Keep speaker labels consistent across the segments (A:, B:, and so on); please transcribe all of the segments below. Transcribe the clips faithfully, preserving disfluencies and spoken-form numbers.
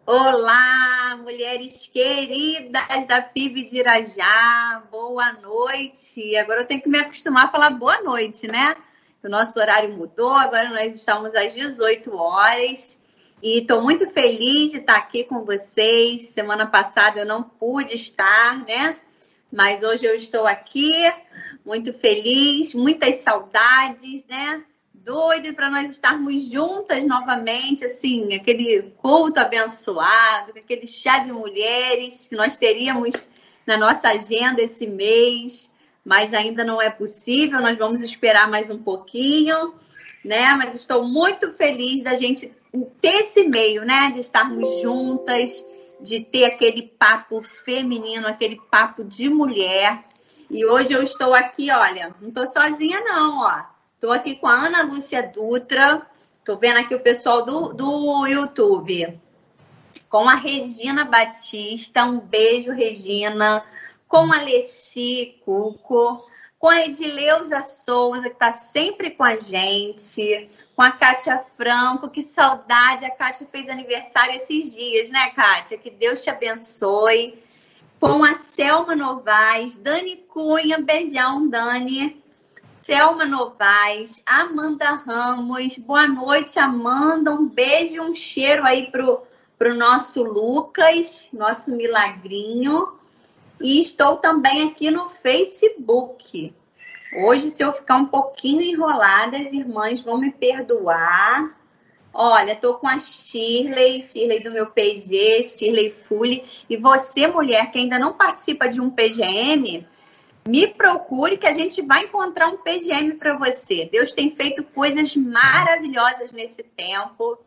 A: Olá, mulheres queridas da P I B de Irajá, boa noite. Agora eu tenho que me acostumar a falar boa noite, né? O nosso horário mudou, agora nós estamos às dezoito horas e estou muito feliz de estar aqui com vocês. Semana passada eu não pude estar, né? Mas hoje eu estou aqui, muito feliz, muitas saudades, né? Doido para nós estarmos juntas novamente, assim, aquele culto abençoado, aquele chá de mulheres que nós teríamos na nossa agenda esse mês, mas ainda não é possível, nós vamos esperar mais um pouquinho, né? Mas estou muito feliz da gente ter esse meio, né? De estarmos juntas, de ter aquele papo feminino, aquele papo de mulher. E hoje eu estou aqui, olha, não estou sozinha não, ó. Estou aqui com a Ana Lúcia Dutra, estou vendo aqui o pessoal do, do YouTube, com a Regina Batista, um beijo, Regina, com a Leci Cuco, com a Edileuza Souza, que está sempre com a gente, com a Kátia Franco, que saudade, a Kátia fez aniversário esses dias, né, Kátia? Que Deus te abençoe. Com a Selma Novaes, Dani Cunha, beijão, Dani. Selma Novaes, Amanda Ramos, boa noite, Amanda, um beijo, um cheiro aí pro, pro nosso Lucas, nosso milagrinho, e estou também aqui no Facebook. Hoje, se eu ficar um pouquinho enrolada, as irmãs vão me perdoar. Olha, estou com a Shirley, Shirley do meu P G, Shirley Fully, e você, mulher, que ainda não participa de um P G M, me procure que a gente vai encontrar um P G M para você. Deus tem feito coisas maravilhosas nesse tempo.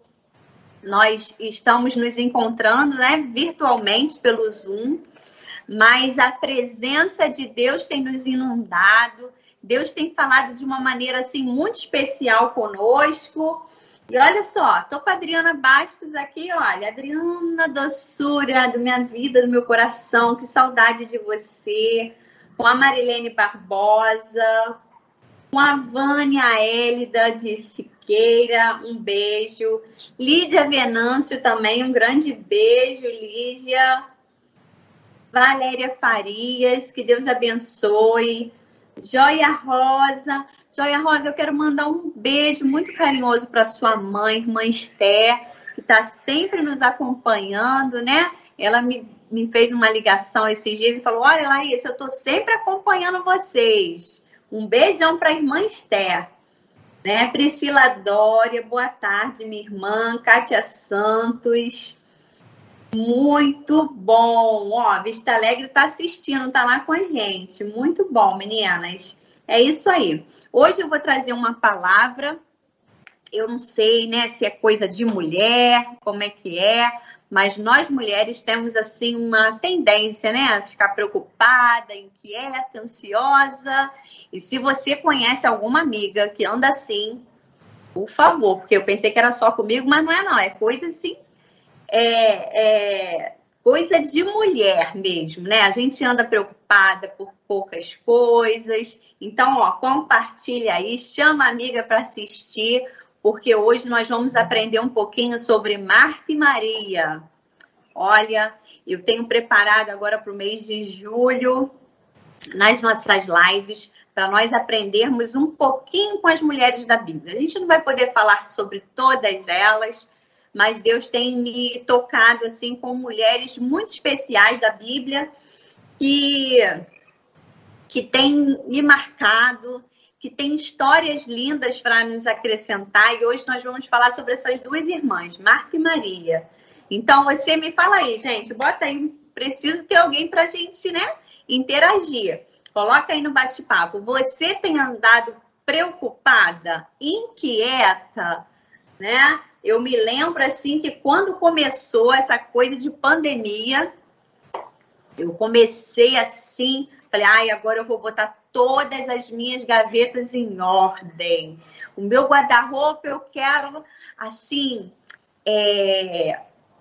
A: Nós estamos nos encontrando, né, virtualmente pelo Zoom, mas a presença de Deus tem nos inundado. Deus tem falado de uma maneira assim muito especial conosco. E olha só, tô com a Adriana Bastos aqui, olha, Adriana, doçura da minha vida, do meu coração, que saudade de você. Com a Marilene Barbosa, com a Vânia Hélida de Siqueira, um beijo. Lídia Venâncio também, um grande beijo, Lídia. Valéria Farias, que Deus abençoe. Joia Rosa. Joia Rosa, eu quero mandar um beijo muito carinhoso para sua mãe, irmã Esther, que está sempre nos acompanhando, né? Ela me me fez uma ligação esses dias e falou, olha, Larissa, eu estou sempre acompanhando vocês. Um beijão para a irmã Esther. Né? Priscila Dória, boa tarde, minha irmã. Kátia Santos. Muito bom. Ó, Vista Alegre está assistindo, está lá com a gente. Muito bom, meninas. É isso aí. Hoje eu vou trazer uma palavra. Eu não sei, né, se é coisa de mulher, como é que é, mas nós mulheres temos, assim, uma tendência, né, a ficar preocupada, inquieta, ansiosa. E se você conhece alguma amiga que anda assim, por favor, porque eu pensei que era só comigo, mas não é não, é coisa assim, é, é coisa de mulher mesmo, né? A gente anda preocupada por poucas coisas. Então, ó, compartilha aí, chama a amiga para assistir, porque hoje nós vamos aprender um pouquinho sobre Marta e Maria. Olha, eu tenho preparado agora para o mês de julho, nas nossas lives, para nós aprendermos um pouquinho com as mulheres da Bíblia. A gente não vai poder falar sobre todas elas, mas Deus tem me tocado assim com mulheres muito especiais da Bíblia, que, que tem me marcado, que tem histórias lindas para nos acrescentar, e hoje nós vamos falar sobre essas duas irmãs, Marta e Maria. Então, você me fala aí, gente, bota aí, preciso ter alguém para a gente, né, interagir. Coloca aí no bate-papo. Você tem andado preocupada, inquieta, né? Eu me lembro, assim, que quando começou essa coisa de pandemia, eu comecei assim, falei, ai, agora eu vou botar todas as minhas gavetas em ordem. O meu guarda-roupa eu quero, assim, é,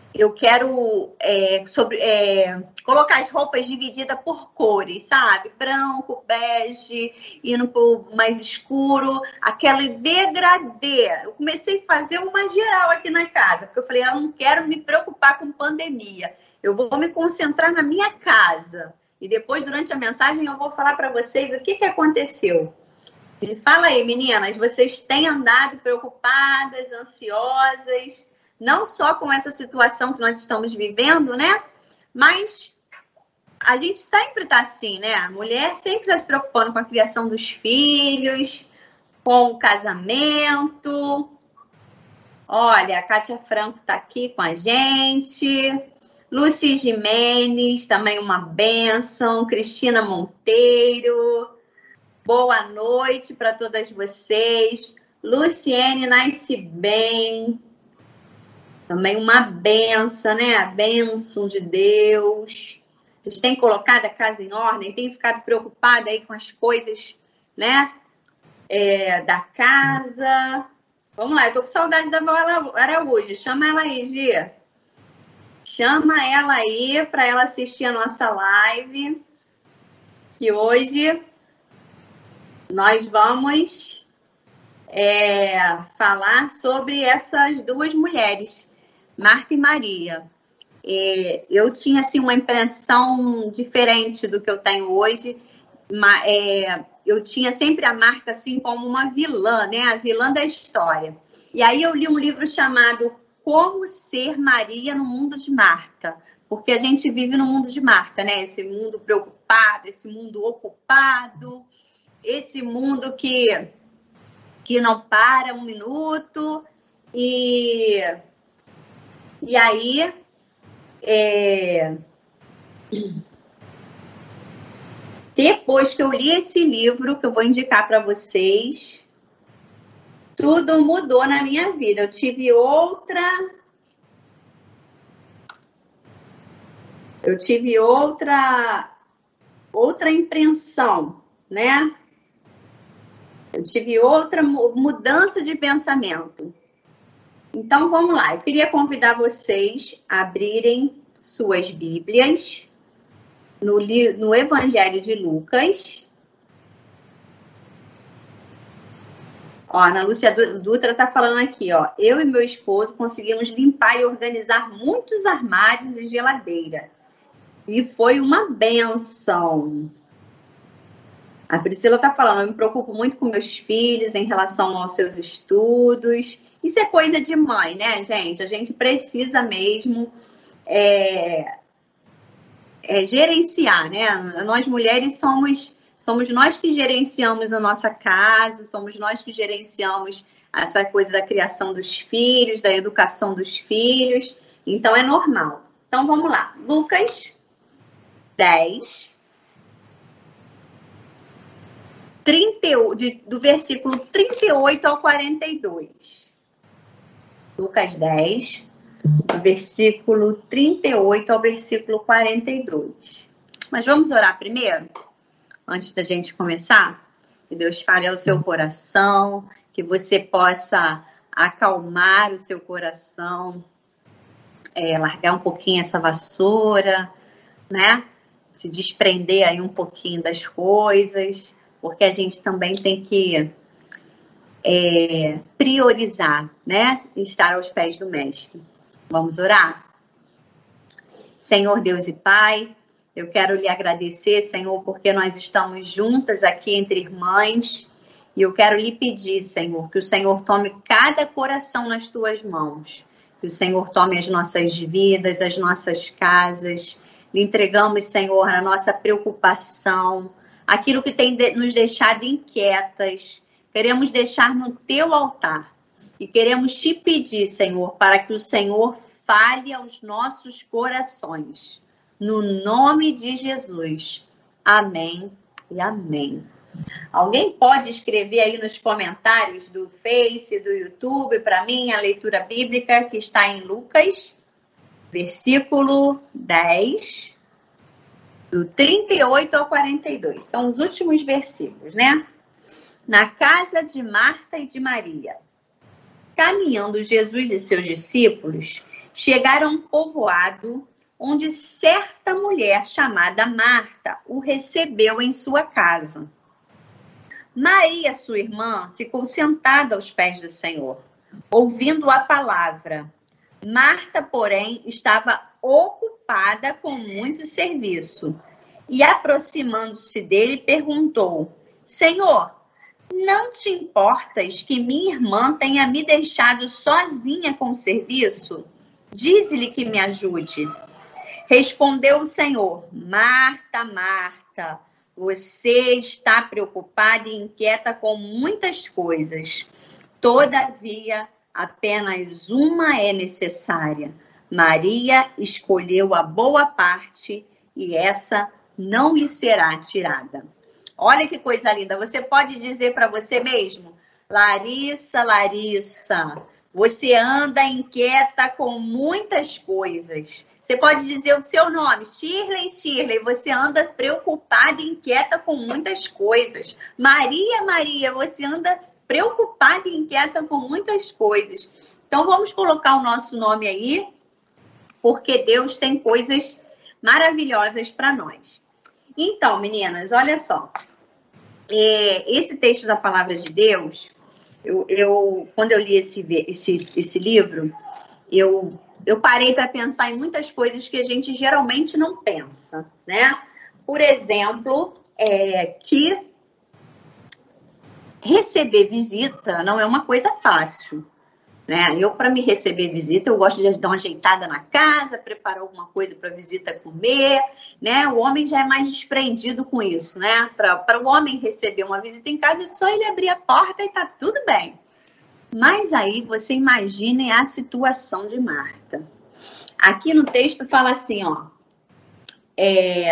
A: eu quero é, sobre, é, colocar as roupas divididas por cores, sabe? Branco, bege, indo pro mais escuro, aquele degradê. Eu comecei a fazer uma geral aqui na casa, porque eu falei, eu não quero me preocupar com pandemia. Eu vou me concentrar na minha casa. E depois, durante a mensagem, eu vou falar para vocês o que, que aconteceu. Me fala aí, meninas, vocês têm andado preocupadas, ansiosas, não só com essa situação que nós estamos vivendo, né? Mas a gente sempre está assim, né? A mulher sempre está se preocupando com a criação dos filhos, com o casamento. Olha, a Kátia Franco está aqui com a gente. Lucy Jimenez, também uma bênção. Cristina Monteiro. Boa noite para todas vocês. Luciene Nasce Bem. Também uma benção, né? A bênção de Deus. Vocês têm colocado a casa em ordem? Têm ficado preocupada aí com as coisas, né? É, da casa. Vamos lá, eu tô com saudade da Val Araújo. Chama ela aí, Gia. Chama ela aí para ela assistir a nossa live. Que hoje nós vamos é, falar sobre essas duas mulheres, Marta e Maria. É, eu tinha assim, uma impressão diferente do que eu tenho hoje. É, eu tinha sempre a Marta assim, como uma vilã, né? A vilã da história. E aí eu li um livro chamado Como Ser Maria no Mundo de Marta. Porque a gente vive no mundo de Marta, né? Esse mundo preocupado, esse mundo ocupado, esse mundo que, que não para um minuto. E, e aí... É... Depois que eu li esse livro, que eu vou indicar para vocês, tudo mudou na minha vida. Eu tive outra... Eu tive outra... Outra impressão, né? Eu tive outra mudança de pensamento. Então, vamos lá. Eu queria convidar vocês a abrirem suas Bíblias no, no Evangelho de Lucas. Ó, a Ana Lúcia Dutra está falando aqui, ó. Eu e meu esposo conseguimos limpar e organizar muitos armários e geladeira. E foi uma benção. A Priscila está falando, eu me preocupo muito com meus filhos em relação aos seus estudos. Isso é coisa de mãe, né, gente? A gente precisa mesmo é, é, gerenciar, né? Nós mulheres somos, somos nós que gerenciamos a nossa casa, somos nós que gerenciamos essa coisa da criação dos filhos, da educação dos filhos. Então, é normal. Então, vamos lá. Lucas dez, trinta, de, do versículo trinta e oito ao quarenta e dois. Lucas dez, do versículo trinta e oito ao versículo quarenta e dois. Mas vamos orar primeiro, antes da gente começar? Que Deus fale ao seu coração, que você possa acalmar o seu coração, é, largar um pouquinho essa vassoura, né? Se desprender aí um pouquinho das coisas, porque a gente também tem que é, priorizar, né? Estar aos pés do Mestre. Vamos orar? Senhor Deus e Pai, eu quero lhe agradecer, Senhor, porque nós estamos juntas aqui entre irmãs, e eu quero lhe pedir, Senhor, que o Senhor tome cada coração nas tuas mãos, que o Senhor tome as nossas vidas, as nossas casas. Lhe entregamos, Senhor, a nossa preocupação, aquilo que tem de, nos deixado inquietas. Queremos deixar no teu altar. E queremos te pedir, Senhor, para que o Senhor fale aos nossos corações. No nome de Jesus. Amém e amém. Alguém pode escrever aí nos comentários do Face, do YouTube, para mim, a leitura bíblica que está em Lucas, versículo dez, do trinta e oito ao quarenta e dois. São os últimos versículos, né? Na casa de Marta e de Maria. Caminhando Jesus e seus discípulos, chegaram a um povoado onde certa mulher chamada Marta o recebeu em sua casa. Maria, sua irmã, ficou sentada aos pés do Senhor, ouvindo a palavra. Marta, porém, estava ocupada com muito serviço e, aproximando-se dele, perguntou: Senhor, não te importas que minha irmã tenha me deixado sozinha com o serviço? Dize-lhe que me ajude. Respondeu o Senhor: Marta, Marta, você está preocupada e inquieta com muitas coisas. Todavia, apenas uma é necessária. Maria escolheu a boa parte e essa não lhe será tirada. Olha que coisa linda. Você pode dizer para você mesmo: Larissa, Larissa, você anda inquieta com muitas coisas. Você pode dizer o seu nome: Shirley, Shirley, você anda preocupada e inquieta com muitas coisas. Maria, Maria, você anda preocupada e inquieta com muitas coisas. Então, vamos colocar o nosso nome aí, porque Deus tem coisas maravilhosas para nós. Então, meninas, olha só. É, esse texto da Palavra de Deus, eu, eu, quando eu li esse, esse, esse livro, eu, eu parei para pensar em muitas coisas que a gente geralmente não pensa, né? Por exemplo, é, que receber visita não é uma coisa fácil, né? Eu, para me receber visita, eu gosto de dar uma ajeitada na casa, preparar alguma coisa para a visita comer, né? O homem já é mais desprendido com isso, né? Para o homem receber uma visita em casa, é só ele abrir a porta e tá tudo bem. Mas aí você imagine a situação de Marta. Aqui no texto fala assim, ó. É...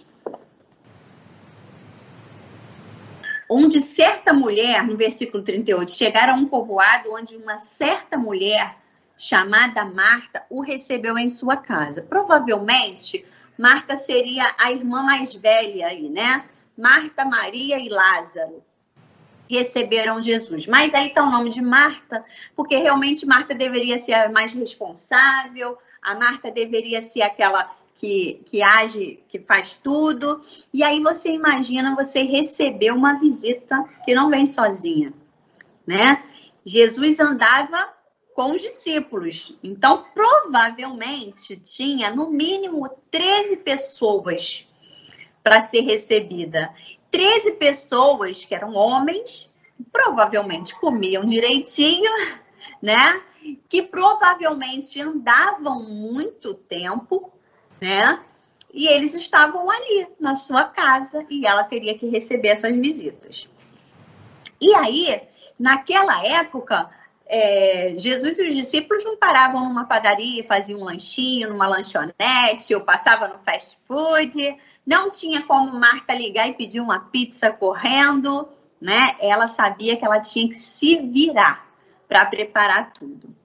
A: Onde certa mulher, no versículo trinta e oito, chegaram a um povoado onde uma certa mulher chamada Marta o recebeu em sua casa. Provavelmente, Marta seria a irmã mais velha aí, né? Marta, Maria e Lázaro receberam Jesus. Mas aí está o nome de Marta, porque realmente Marta deveria ser a mais responsável, a Marta deveria ser aquela que, que age, que faz tudo. E aí você imagina você receber uma visita que não vem sozinha, né? Jesus andava com os discípulos, então provavelmente tinha no mínimo treze pessoas para ser recebida. treze pessoas que eram homens, provavelmente comiam direitinho, né? Que provavelmente andavam muito tempo, né? E eles estavam ali na sua casa e ela teria que receber essas visitas. E aí, naquela época, é, Jesus e os discípulos não paravam numa padaria, faziam um lanchinho, numa lanchonete, ou passavam no fast food. Não tinha como Marta ligar e pedir uma pizza correndo, né? Ela sabia que ela tinha que se virar para preparar tudo.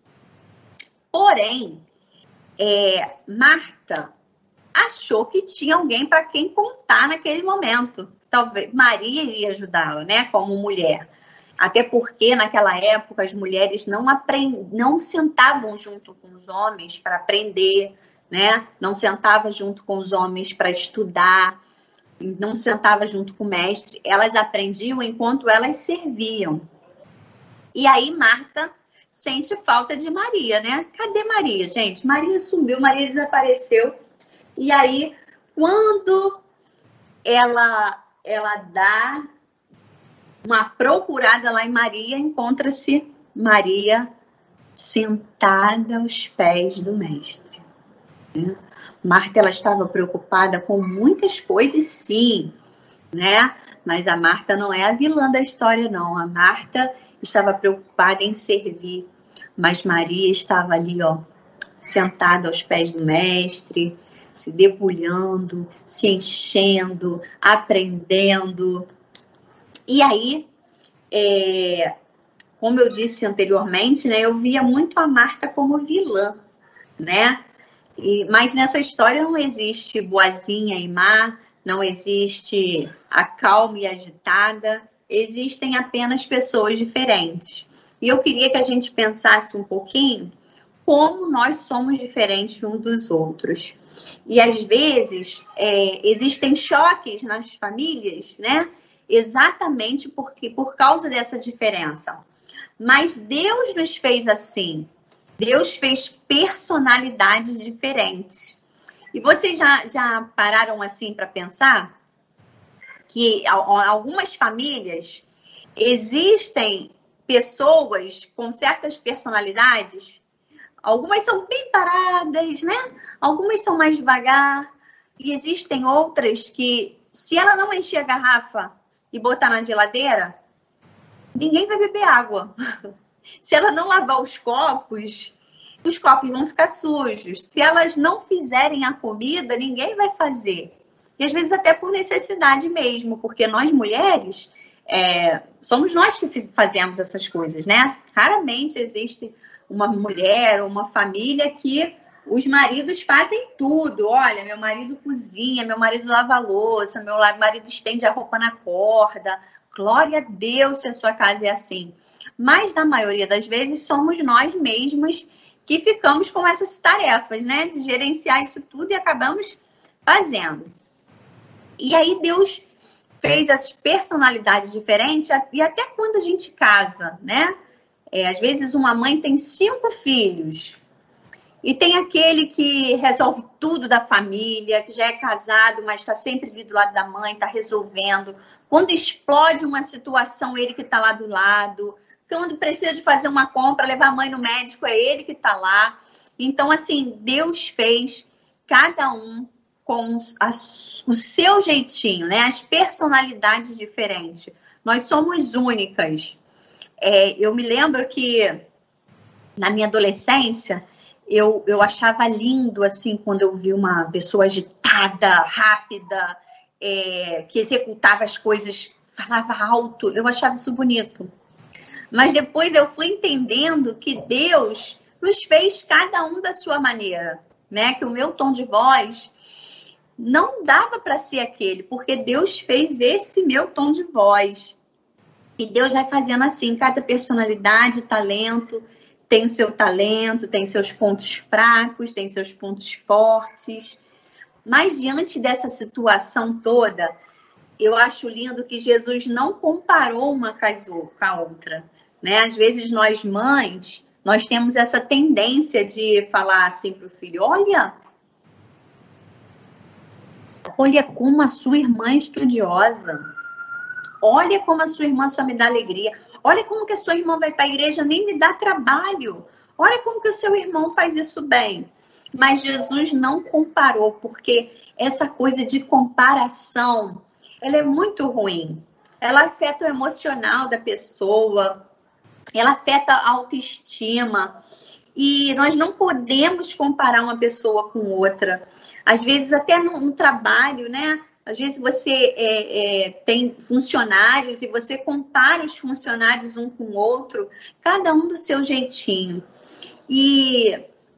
A: Porém, é, Marta achou que tinha alguém para quem contar naquele momento. Talvez Maria iria ajudá-la, né? Como mulher. Até porque, naquela época, as mulheres não, aprend... não sentavam junto com os homens para aprender, né? Não sentavam junto com os homens para estudar, não sentavam junto com o mestre. Elas aprendiam enquanto elas serviam. E aí, Marta sente falta de Maria, né? Cadê Maria, gente? Maria sumiu, Maria desapareceu. E aí, quando ela, ela dá uma procurada lá em Maria, encontra-se Maria sentada aos pés do mestre. Né? Marta, ela estava preocupada com muitas coisas, sim, né? Mas a Marta não é a vilã da história, não. A Marta estava preocupada em servir, mas Maria estava ali, ó, sentada aos pés do mestre, se debulhando, se enchendo, aprendendo. E aí, é, como eu disse anteriormente, né, eu via muito a Marta como vilã, né? E, mas nessa história não existe boazinha e má, não existe a calma e agitada, existem apenas pessoas diferentes. E eu queria que a gente pensasse um pouquinho como nós somos diferentes uns dos outros. E às vezes é, existem choques nas famílias, né? Exatamente porque, por causa dessa diferença. Mas Deus nos fez assim. Deus fez personalidades diferentes. E vocês já, já pararam assim para pensar que algumas famílias existem pessoas com certas personalidades? Algumas são bem paradas, né? Algumas são mais devagar. E existem outras que, se ela não encher a garrafa e botar na geladeira, ninguém vai beber água. Se ela não lavar os copos, os copos vão ficar sujos. Se elas não fizerem a comida, ninguém vai fazer. E às vezes até por necessidade mesmo, porque nós mulheres, é, somos nós que fazemos essas coisas, né? Raramente existe uma mulher ou uma família que os maridos fazem tudo. Olha, meu marido cozinha, meu marido lava a louça, meu marido estende a roupa na corda. Glória a Deus se a sua casa é assim. Mas, na maioria das vezes, somos nós mesmos que ficamos com essas tarefas, né? De gerenciar isso tudo e acabamos fazendo. E aí, Deus fez as personalidades diferentes e até quando a gente casa, né? É, às vezes, uma mãe tem cinco filhos e tem aquele que resolve tudo da família, que já é casado, mas está sempre ali do lado da mãe, está resolvendo. Quando explode uma situação, ele que está lá do lado. Quando precisa de fazer uma compra, levar a mãe no médico, é ele que está lá. Então, assim, Deus fez cada um com as, o seu jeitinho, né? As personalidades diferentes. Nós somos únicas. É, eu me lembro que, na minha adolescência, eu, eu achava lindo, assim, quando eu vi uma pessoa agitada, rápida, é, que executava as coisas, falava alto. Eu achava isso bonito. Mas depois eu fui entendendo que Deus nos fez cada um da sua maneira, né? Que o meu tom de voz não dava para ser aquele, porque Deus fez esse meu tom de voz. E Deus vai fazendo assim, cada personalidade, talento, tem o seu talento, tem seus pontos fracos, tem seus pontos fortes. Mas diante dessa situação toda, eu acho lindo que Jesus não comparou uma com a outra, né? Às vezes nós mães, nós temos essa tendência de falar assim para o filho, olha, olha como a sua irmã é estudiosa, olha como a sua irmã só me dá alegria, olha como que a sua irmã vai para a igreja, nem me dá trabalho, olha como que o seu irmão faz isso bem. Mas Jesus não comparou, porque essa coisa de comparação, ela é muito ruim. Ela afeta o emocional da pessoa, ela afeta a autoestima. E nós não podemos comparar uma pessoa com outra. Às vezes, até no, no trabalho, né? Às vezes você é, é, tem funcionários e você compara os funcionários um com o outro, cada um do seu jeitinho. E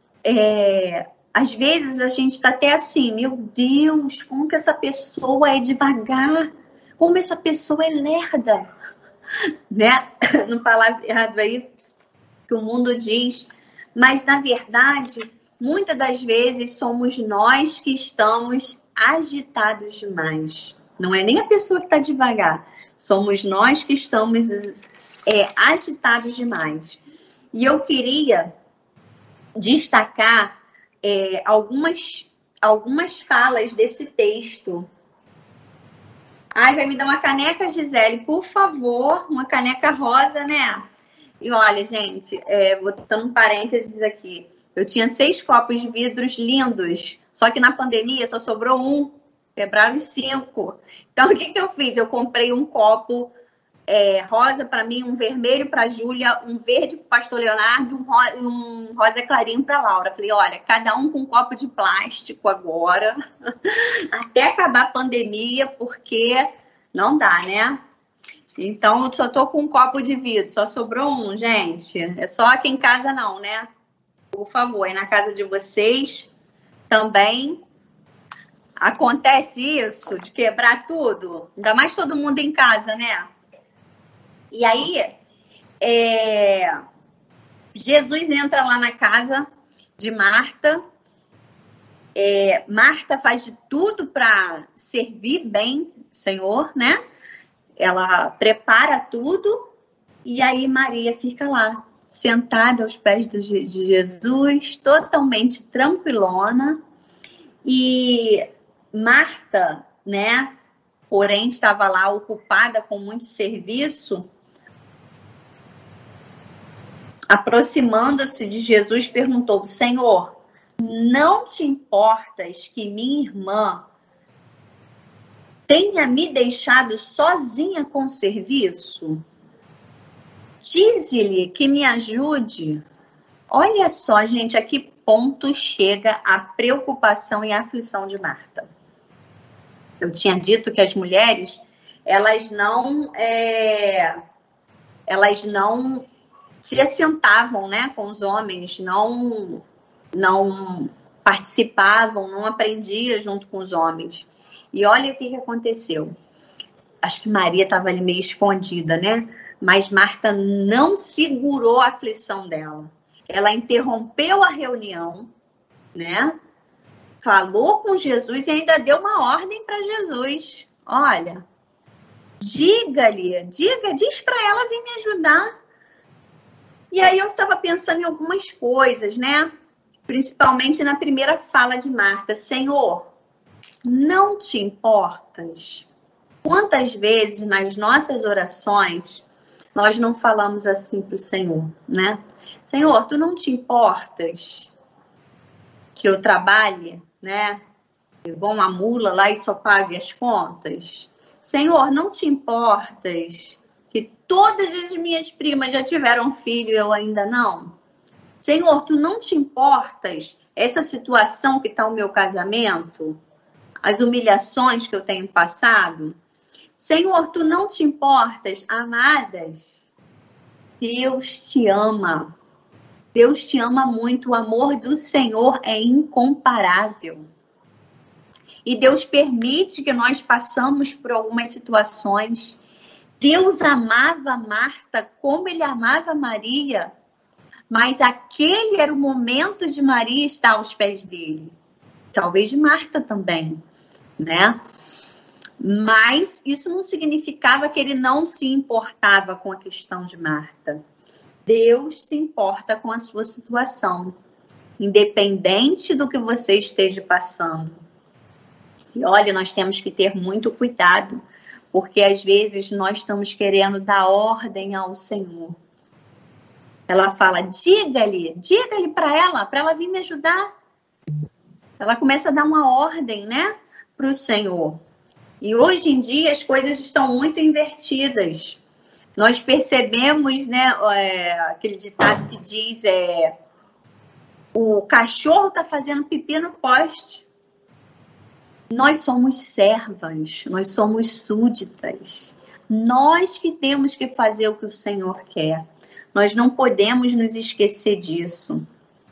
A: é, às vezes a gente está até assim, meu Deus, como que essa pessoa é devagar, como essa pessoa é lerda, né? No palavreado aí que o mundo diz. Mas, na verdade, muitas das vezes somos nós que estamos agitados demais. Não é nem a pessoa que está devagar. Somos nós que estamos é, agitados demais. E eu queria destacar é, algumas, algumas falas desse texto. Ai, vai me dar uma caneca, Gisele, por favor. Uma caneca rosa, né? E olha, gente, é, botando um parênteses aqui. Eu tinha seis copos de vidros lindos, só que na pandemia só sobrou um, quebraram os cinco. Então, o que, que eu fiz? Eu comprei um copo é, rosa para mim, um vermelho para a Júlia, um verde para o pastor Leonardo, um, ro um rosa clarinho para a Laura. Falei, olha, cada um com um copo de plástico agora, até acabar a pandemia, porque não dá, né? Então, eu só tô com um copo de vidro, só sobrou um, gente. É só aqui em casa não, né? Por favor, aí na casa de vocês também acontece isso, de quebrar tudo. Ainda mais todo mundo em casa, né? E aí, é... Jesus entra lá na casa de Marta. É, Marta faz de tudo para servir bem o Senhor, né? Ela prepara tudo e aí Maria fica lá, sentada aos pés de Jesus, totalmente tranquilona. E Marta, né? Porém, estava lá ocupada com muito serviço. Aproximando-se de Jesus, perguntou: Senhor, não te importas que minha irmã tenha me deixado sozinha com o serviço? Dize-lhe que me ajude. Olha só, gente, a que ponto chega a preocupação e a aflição de Marta. Eu tinha dito que as mulheres, elas não, é, elas não se assentavam, né, com os homens, não, não participavam, não aprendiam junto com os homens. E olha o que, que aconteceu. Acho que Maria estava ali meio escondida, né? Mas Marta não segurou a aflição dela. Ela interrompeu a reunião, né? Falou com Jesus e ainda deu uma ordem para Jesus. Olha, diga-lhe, diga, diz para ela vir me ajudar. E aí eu estava pensando em algumas coisas, né? Principalmente na primeira fala de Marta. Senhor, não te importas? Quantas vezes nas nossas orações nós não falamos assim para o Senhor, né? Senhor, tu não te importas que eu trabalhe, né? Igual uma mula lá e só pague as contas? Senhor, não te importas que todas as minhas primas já tiveram filho e eu ainda não? Senhor, tu não te importas essa situação que está o meu casamento? As humilhações que eu tenho passado? Senhor, tu não te importas, amadas? Deus te ama. Deus te ama muito. O amor do Senhor é incomparável. E Deus permite que nós passamos por algumas situações. Deus amava Marta como Ele amava Maria. Mas aquele era o momento de Maria estar aos pés dele. Talvez de Marta também, né? Mas isso não significava que ele não se importava com a questão de Marta. Deus se importa com a sua situação, independente do que você esteja passando. E olha, nós temos que ter muito cuidado, porque às vezes nós estamos querendo dar ordem ao Senhor. Ela fala, diga-lhe, diga-lhe para ela, para ela vir me ajudar. Ela começa a dar uma ordem, né, para o Senhor. E hoje em dia as coisas estão muito invertidas. Nós percebemos, né, é, aquele ditado que diz, é, o cachorro está fazendo pipi no poste. Nós somos servas, nós somos súditas. Nós que temos que fazer o que o Senhor quer. Nós não podemos nos esquecer disso.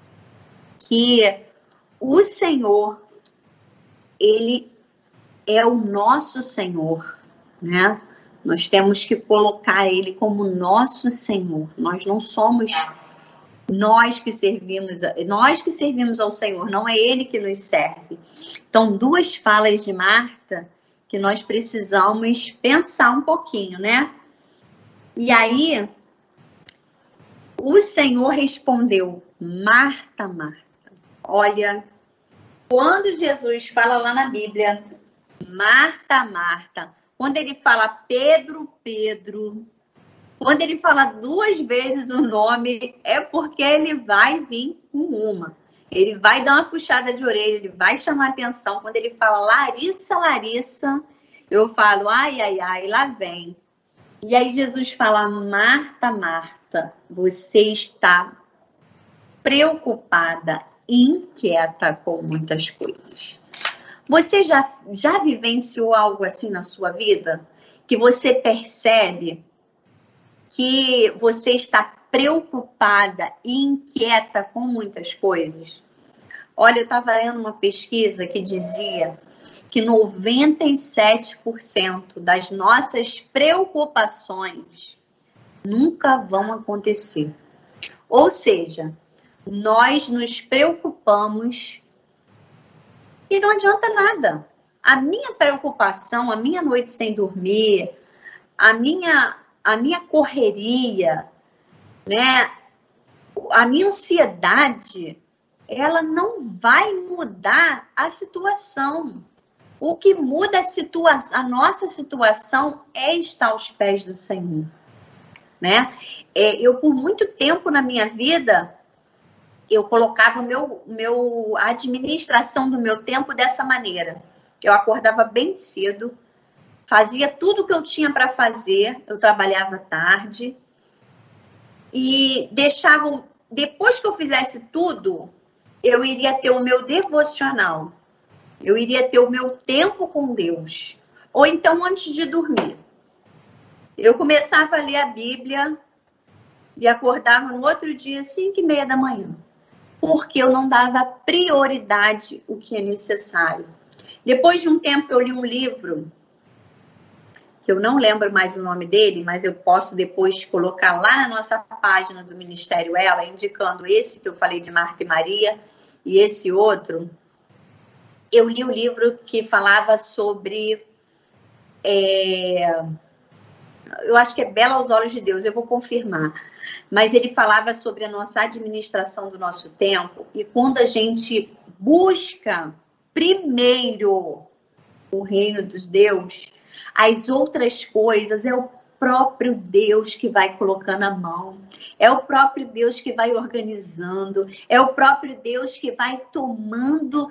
A: Que o Senhor, Ele é o nosso Senhor, né? Nós temos que colocar Ele como nosso Senhor. Nós não somos nós que servimos, nós que servimos ao Senhor, não é Ele que nos serve. Então, duas falas de Marta que nós precisamos pensar um pouquinho, né? E aí, o Senhor respondeu, Marta, Marta. Olha, quando Jesus fala lá na Bíblia, Marta, Marta, quando ele fala Pedro, Pedro, quando ele fala duas vezes o nome, é porque ele vai vir com uma. Ele vai dar uma puxada de orelha, ele vai chamar atenção. Quando ele fala Larissa, Larissa, eu falo, ai, ai, ai, lá vem. E aí Jesus fala, Marta, Marta, você está preocupada, inquieta com muitas coisas. Você já, já vivenciou algo assim na sua vida? Que você percebe que você está preocupada e inquieta com muitas coisas? Olha, eu estava lendo uma pesquisa que dizia que noventa e sete por cento das nossas preocupações nunca vão acontecer. Ou seja, nós nos preocupamos e não adianta nada. A minha preocupação, a minha noite sem dormir, a minha, a minha correria, né, a minha ansiedade, ela não vai mudar a situação. O que muda a, situa- a nossa situação é estar aos pés do Senhor, né? É, eu, por muito tempo na minha vida, eu colocava meu, meu, a administração do meu tempo dessa maneira. Eu acordava bem cedo, fazia tudo o que eu tinha para fazer, eu trabalhava tarde e deixava, depois que eu fizesse tudo, eu iria ter o meu devocional, eu iria ter o meu tempo com Deus. Ou então, antes de dormir, eu começava a ler a Bíblia e acordava no outro dia, cinco e meia da manhã, porque eu não dava prioridade o que é necessário. Depois de um tempo, eu li um livro, que eu não lembro mais o nome dele, mas eu posso depois colocar lá na nossa página do Ministério Ela, indicando esse que eu falei de Marta e Maria, e esse outro. Eu li um livro que falava sobre... É, eu acho que é Bela aos Olhos de Deus, eu vou confirmar. Mas ele falava sobre a nossa administração do nosso tempo, e quando a gente busca primeiro o reino dos Deus, as outras coisas é o próprio Deus que vai colocando a mão, é o próprio Deus que vai organizando, é o próprio Deus que vai tomando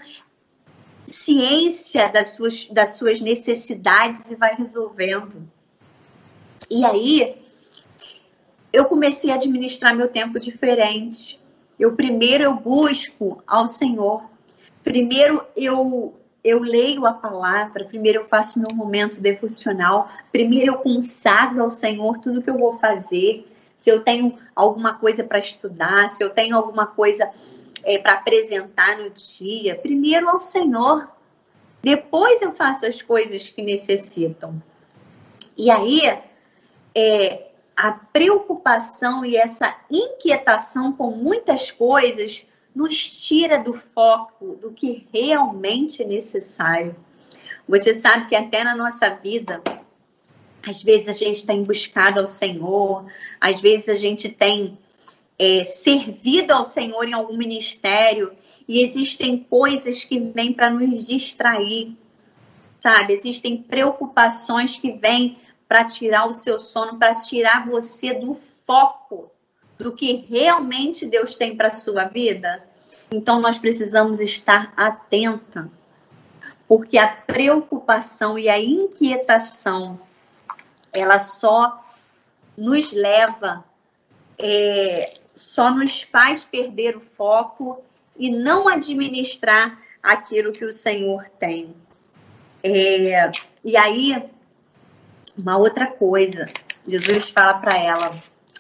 A: ciência das suas, das suas necessidades e vai resolvendo. E aí, eu comecei a administrar meu tempo diferente. Eu primeiro eu busco ao Senhor. Primeiro eu, eu leio a palavra. Primeiro eu faço meu momento devocional. Primeiro eu consagro ao Senhor tudo que eu vou fazer. Se eu tenho alguma coisa para estudar, se eu tenho alguma coisa é, para apresentar no dia, primeiro ao Senhor. Depois eu faço as coisas que necessitam. E aí, é, a preocupação e essa inquietação com muitas coisas nos tira do foco do que realmente é necessário. Você sabe que até na nossa vida, às vezes a gente tem buscado ao Senhor, às vezes a gente tem é, servido ao Senhor em algum ministério, e existem coisas que vêm para nos distrair, sabe? Existem preocupações que vêm para tirar o seu sono, para tirar você do foco do que realmente Deus tem para a sua vida. Então, nós precisamos estar atenta, porque a preocupação e a inquietação, ela só nos leva, é, só nos faz perder o foco e não administrar aquilo que o Senhor tem. É, e aí, uma outra coisa, Jesus fala para ela: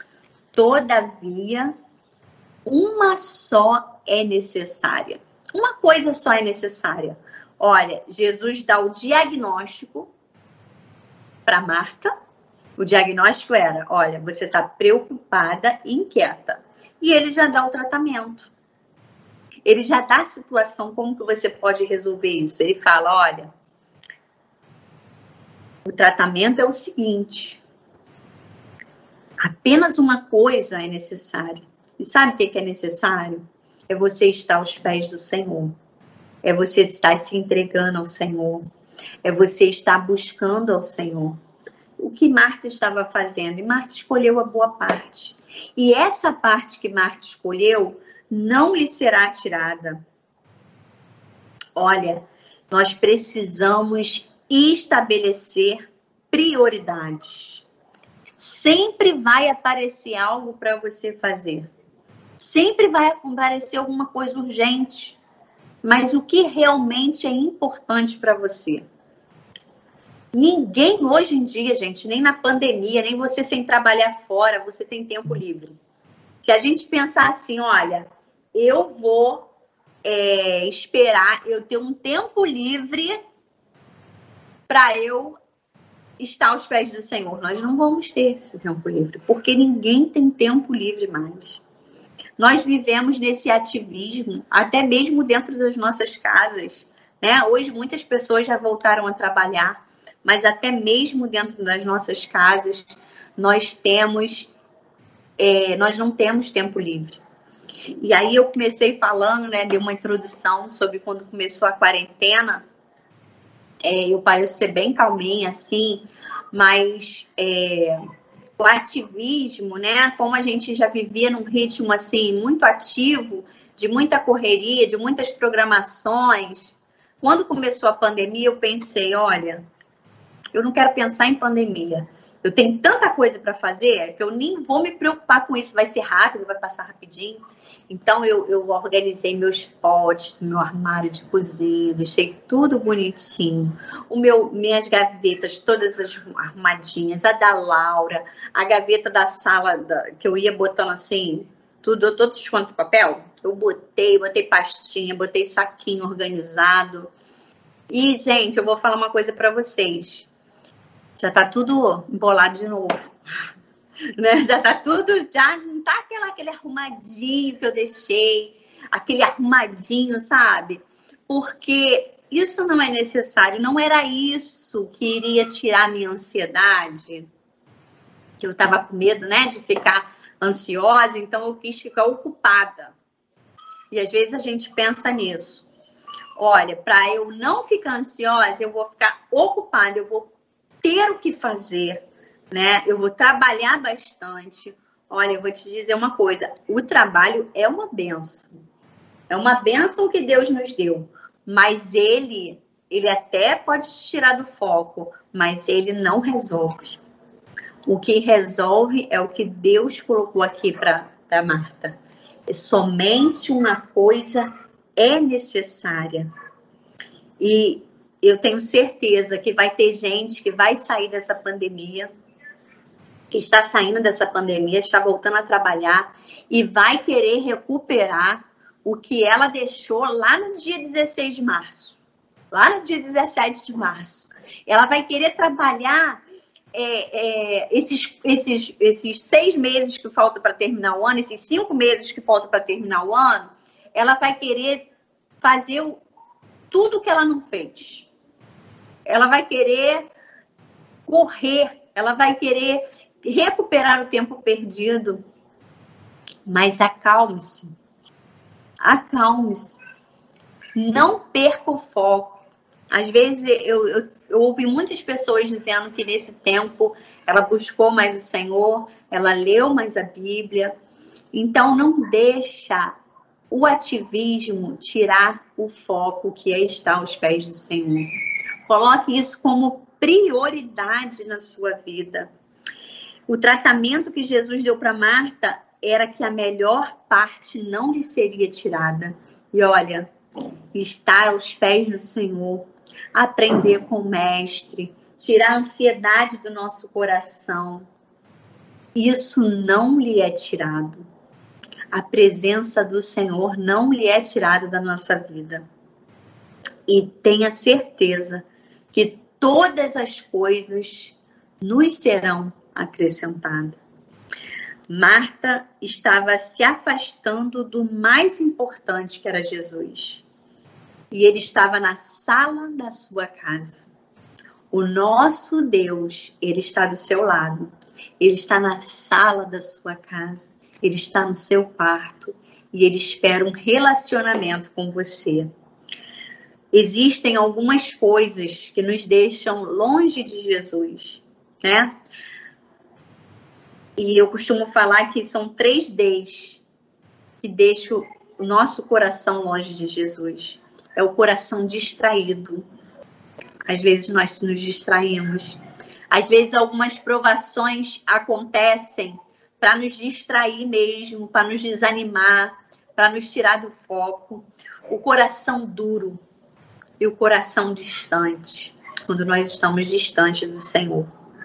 A: todavia, uma só é necessária. Uma coisa só é necessária. Olha, Jesus dá o diagnóstico para Marta. O diagnóstico era: olha, você está preocupada e inquieta. E ele já dá o tratamento. Ele já dá a situação, como que você pode resolver isso. Ele fala: olha, o tratamento é o seguinte: apenas uma coisa é necessária. E sabe o que é necessário? É você estar aos pés do Senhor. É você estar se entregando ao Senhor. É você estar buscando ao Senhor. O que Marta estava fazendo? E Marta escolheu a boa parte. E essa parte que Marta escolheu não lhe será tirada. Olha, nós precisamos estabelecer prioridades. Sempre vai aparecer algo para você fazer. Sempre vai aparecer alguma coisa urgente. Mas o que realmente é importante para você? Ninguém hoje em dia, gente, nem na pandemia, nem você sem trabalhar fora, você tem tempo livre. Se a gente pensar assim, olha, eu vou é, esperar eu ter um tempo livre para eu estar aos pés do Senhor. Nós não vamos ter esse tempo livre, porque ninguém tem tempo livre mais. Nós vivemos nesse ativismo, até mesmo dentro das nossas casas, né? Hoje muitas pessoas já voltaram a trabalhar, mas até mesmo dentro das nossas casas, nós temos, é, nós não temos tempo livre. E aí eu comecei falando, né, de uma introdução sobre quando começou a quarentena. É, eu pareço ser bem calminha, assim, mas é, o ativismo, né, como a gente já vivia num ritmo, assim, muito ativo, de muita correria, de muitas programações. Quando começou a pandemia, eu pensei, olha, eu não quero pensar em pandemia. Eu tenho tanta coisa para fazer que eu nem vou me preocupar com isso. Vai ser rápido, vai passar rapidinho. Então, eu, eu organizei meus potes, meu armário de cozinha, deixei tudo bonitinho. O meu, minhas gavetas, todas as armadinhas, a da Laura, a gaveta da sala da, que eu ia botando assim, tudo, todos quanto papel. Eu botei, botei pastinha, botei saquinho organizado. E, gente, eu vou falar uma coisa para vocês. Já tá tudo embolado de novo, né? Já tá tudo, já não tá aquela, aquele arrumadinho que eu deixei, aquele arrumadinho, sabe? Porque isso não é necessário, não era isso que iria tirar a minha ansiedade, que eu tava com medo, né, de ficar ansiosa, então eu quis ficar ocupada. E às vezes a gente pensa nisso. Olha, para eu não ficar ansiosa, eu vou ficar ocupada, eu vou ter o que fazer, né? Eu vou trabalhar bastante. Olha, eu vou te dizer uma coisa, o trabalho é uma bênção. É uma bênção que Deus nos deu, mas ele, ele até pode te tirar do foco, mas ele não resolve. O que resolve é o que Deus colocou aqui para a Marta. É somente uma coisa é necessária. E eu tenho certeza que vai ter gente que vai sair dessa pandemia, que está saindo dessa pandemia, está voltando a trabalhar e vai querer recuperar o que ela deixou lá no dia dezesseis de março, lá no dia dezessete de março. Ela vai querer trabalhar é, é, esses, esses, esses seis meses que faltam para terminar o ano, esses cinco meses que faltam para terminar o ano, ela vai querer fazer o, tudo que ela não fez. Ela vai querer correr, ela vai querer recuperar o tempo perdido. Mas acalme-se, acalme-se. Não perca o foco. Às vezes eu, eu, eu ouvi muitas pessoas dizendo que nesse tempo ela buscou mais o Senhor, ela leu mais a Bíblia. Então não deixa o ativismo tirar o foco que é estar aos pés do Senhor. Coloque isso como prioridade na sua vida. O tratamento que Jesus deu para Marta era que a melhor parte não lhe seria tirada. E olha, estar aos pés do Senhor, aprender com o Mestre, tirar a ansiedade do nosso coração, isso não lhe é tirado. A presença do Senhor não lhe é tirada da nossa vida. E tenha certeza que todas as coisas nos serão acrescentadas. Marta estava se afastando do mais importante, que era Jesus. E ele estava na sala da sua casa. O nosso Deus, ele está do seu lado. Ele está na sala da sua casa. Ele está no seu quarto. E ele espera um relacionamento com você. Existem algumas coisas que nos deixam longe de Jesus, né? E eu costumo falar que são três Ds que deixam o nosso coração longe de Jesus. É o coração distraído. Às vezes nós nos distraímos. Às vezes algumas provações acontecem para nos distrair mesmo, para nos desanimar, para nos tirar do foco. O coração duro e o coração distante, quando nós estamos distantes do Senhor.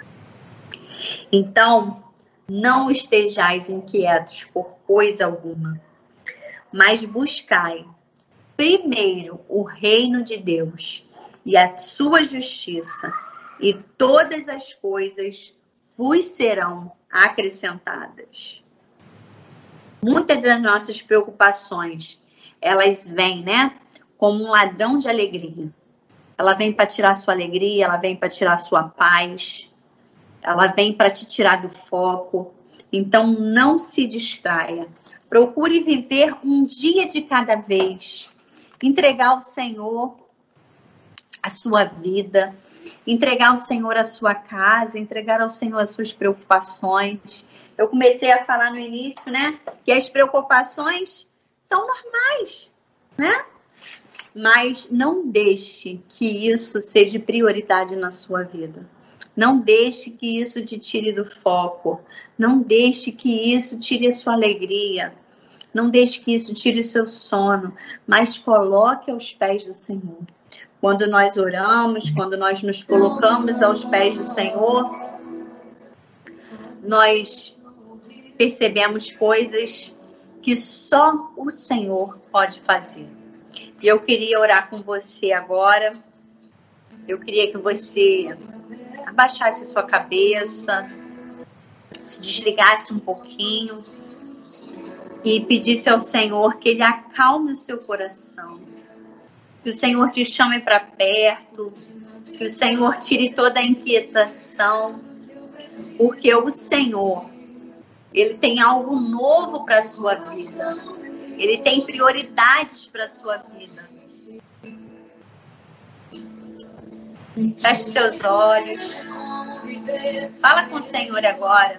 A: Então, não estejais inquietos por coisa alguma, mas buscai primeiro o reino de Deus e a sua justiça, e todas as coisas vos serão acrescentadas. Muitas das nossas preocupações, elas vêm, né, como um ladrão de alegria. Ela vem para tirar sua alegria, ela vem para tirar sua paz, ela vem para te tirar do foco. Então, não se distraia. Procure viver um dia de cada vez. Entregar ao Senhor a sua vida, entregar ao Senhor a sua casa, entregar ao Senhor as suas preocupações. Eu comecei a falar no início, né, que as preocupações são normais, né? Mas não deixe que isso seja prioridade na sua vida. Não deixe que isso te tire do foco. Não deixe que isso tire a sua alegria. Não deixe que isso tire o seu sono. Mas coloque aos pés do Senhor. Quando nós oramos, quando nós nos colocamos aos pés do Senhor, nós percebemos coisas que só o Senhor pode fazer. E eu queria orar com você agora. Eu queria que você abaixasse sua cabeça, se desligasse um pouquinho e pedisse ao Senhor que Ele acalme o seu coração. Que o Senhor te chame para perto, que o Senhor tire toda a inquietação, porque o Senhor, Ele tem algo novo para a sua vida. Ele tem prioridades para a sua vida. Feche seus olhos. Fala com o Senhor agora.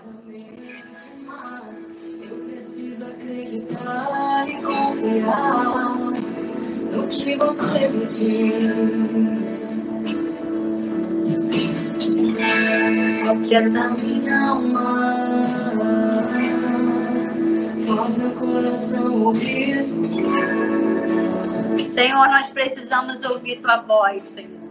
B: Eu preciso acreditar e confiar no que você me diz. Qualquer da minha alma faz meu coração ouvir.
A: Senhor, nós precisamos ouvir tua voz, Senhor.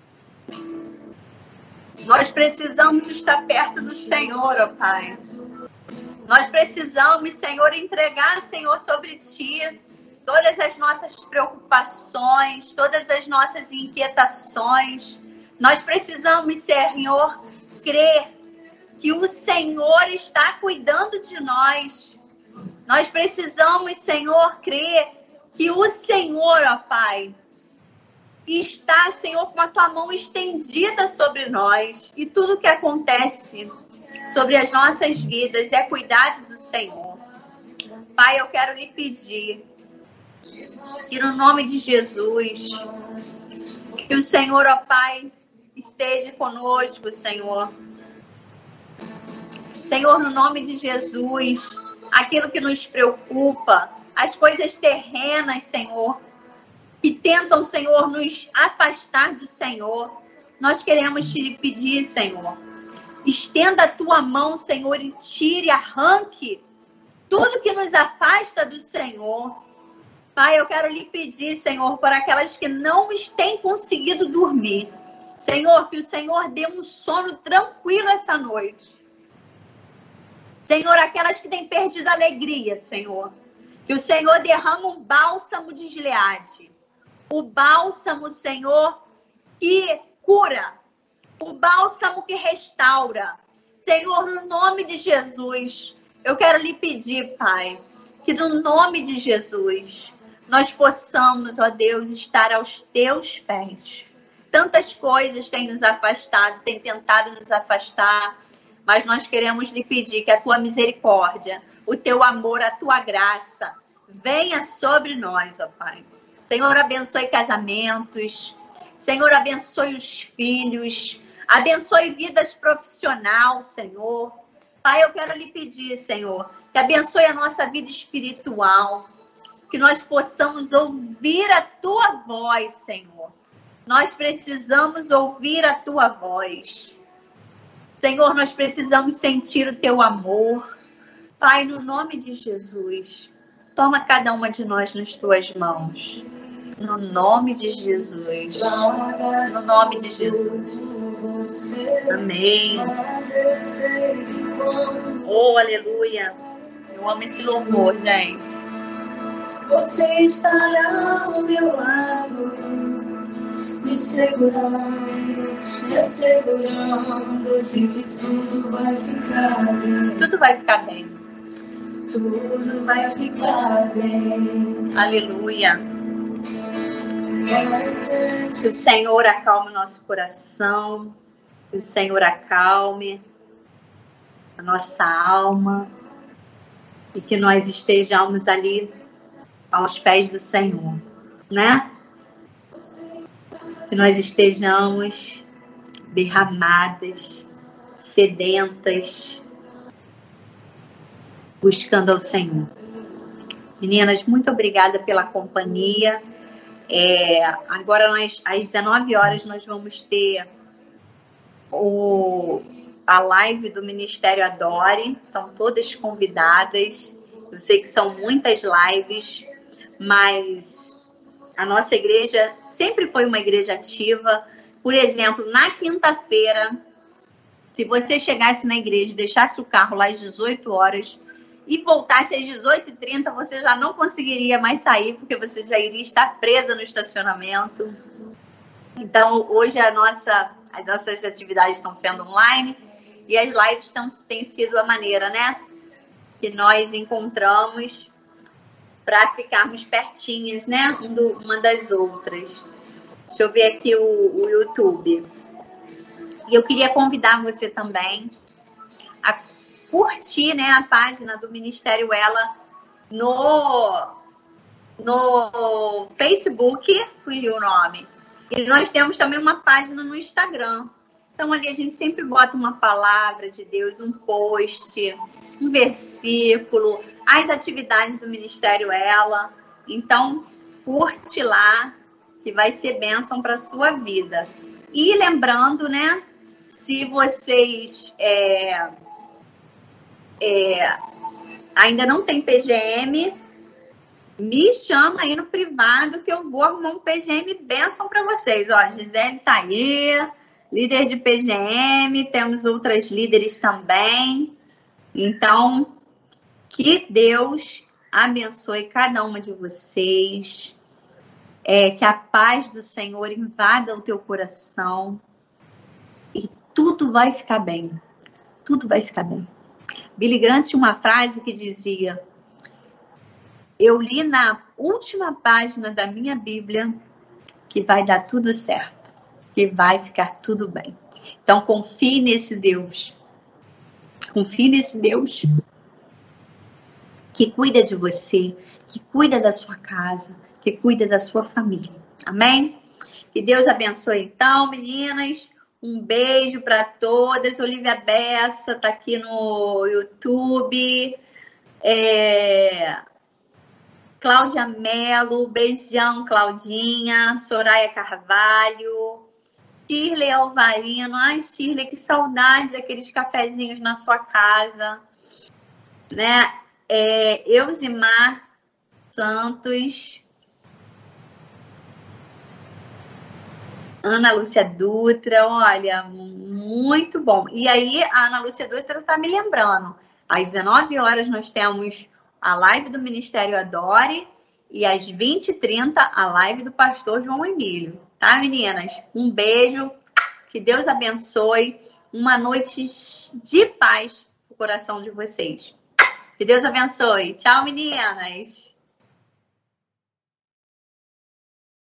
A: Nós precisamos estar perto do Senhor, ó Pai. Nós precisamos, Senhor, entregar, Senhor, sobre Ti todas as nossas preocupações, todas as nossas inquietações. Nós precisamos, Senhor, crer que o Senhor está cuidando de nós. Nós precisamos, Senhor, crer que o Senhor, ó Pai, está, Senhor, com a Tua mão estendida sobre nós. E tudo que acontece sobre as nossas vidas é cuidado do Senhor. Pai, eu quero lhe pedir que no nome de Jesus, que o Senhor, ó Pai, esteja conosco, Senhor. Senhor, no nome de Jesus, aquilo que nos preocupa, as coisas terrenas, Senhor, que tentam, Senhor, nos afastar do Senhor, nós queremos te pedir, Senhor, estenda a tua mão, Senhor, e tire, arranque tudo que nos afasta do Senhor. Pai, eu quero lhe pedir, Senhor, por aquelas que não têm conseguido dormir, Senhor, que o Senhor dê um sono tranquilo essa noite. Senhor, aquelas que têm perdido a alegria, Senhor, que o Senhor derrama um bálsamo de Gileade. O bálsamo, Senhor, que cura. O bálsamo que restaura. Senhor, no nome de Jesus, eu quero lhe pedir, Pai, que no nome de Jesus, nós possamos, ó Deus, estar aos teus pés. Tantas coisas têm nos afastado, têm tentado nos afastar, mas nós queremos lhe pedir que a tua misericórdia, o teu amor, a tua graça, venha sobre nós, ó Pai. Senhor, abençoe casamentos. Senhor, abençoe os filhos. Abençoe vidas profissionais, Senhor. Pai, eu quero lhe pedir, Senhor, que abençoe a nossa vida espiritual. Que nós possamos ouvir a tua voz, Senhor. Nós precisamos ouvir a tua voz. Senhor, nós precisamos sentir o teu amor. Pai, no nome de Jesus, toma cada uma de nós nas tuas mãos. No nome de Jesus. No nome de Jesus. Amém. Oh, aleluia. Eu amo esse louvor, gente.
B: Você estará ao meu lado, me segurando, me assegurando de que tudo vai ficar bem.
A: Tudo vai ficar bem.
B: tudo vai ficar bem.
A: Aleluia. Que o Senhor acalme o nosso coração, que o Senhor acalme a nossa alma e que nós estejamos ali aos pés do Senhor, né? Que nós estejamos derramadas, sedentas, buscando ao Senhor. Meninas, muito obrigada pela companhia. É, agora, nós, às dezenove horas, nós vamos ter o, a live do Ministério Adore. Estão todas convidadas. Eu sei que são muitas lives, mas a nossa igreja sempre foi uma igreja ativa. Por exemplo, na quinta-feira, se você chegasse na igreja e deixasse o carro lá às dezoito horas e voltasse às dezoito e trinta, você já não conseguiria mais sair, porque você já iria estar presa no estacionamento. Então, hoje a nossa, as nossas atividades estão sendo online e as lives estão, têm sido a maneira, né, que nós encontramos para ficarmos pertinhas, né, um do, uma das outras. Deixa eu ver aqui o, o YouTube. E eu queria convidar você também a curtir, né, a página do Ministério Ela no, no Facebook, fugiu o nome. E nós temos também uma página no Instagram. Então, ali a gente sempre bota uma palavra de Deus, um post, um versículo, as atividades do Ministério Ela. Então, curte lá, que vai ser bênção para a sua vida. E lembrando, né, se vocês é, é, ainda não tem P G M, me chama aí no privado que eu vou arrumar um P G M bênção para vocês. Ó, a Gisele tá aí, líder de P G M, temos outras líderes também. Então, que Deus abençoe cada uma de vocês. É, que a paz do Senhor invada o teu coração e tudo vai ficar bem. Tudo vai ficar bem. Billy Graham tinha uma frase que dizia: eu li na última página da minha Bíblia que vai dar tudo certo, que vai ficar tudo bem. Então, confie nesse Deus. Confie nesse Deus que cuida de você, que cuida da sua casa, que cuida da sua família. Amém? Que Deus abençoe então, meninas. Um beijo para todas. Olivia Bessa está aqui no YouTube. É... Cláudia Mello, beijão, Claudinha. Soraya Carvalho. Shirley Alvarino. Ai, Shirley, que saudade daqueles cafezinhos na sua casa. Né? É... Eusimar Santos. Ana Lúcia Dutra, olha, muito bom. E aí, a Ana Lúcia Dutra está me lembrando, às dezenove horas nós temos a live do Ministério Adore e às vinte e trinta a live do pastor João Emílio. Tá, meninas? Um beijo, que Deus abençoe, uma noite de paz no coração de vocês. Que Deus abençoe. Tchau, meninas!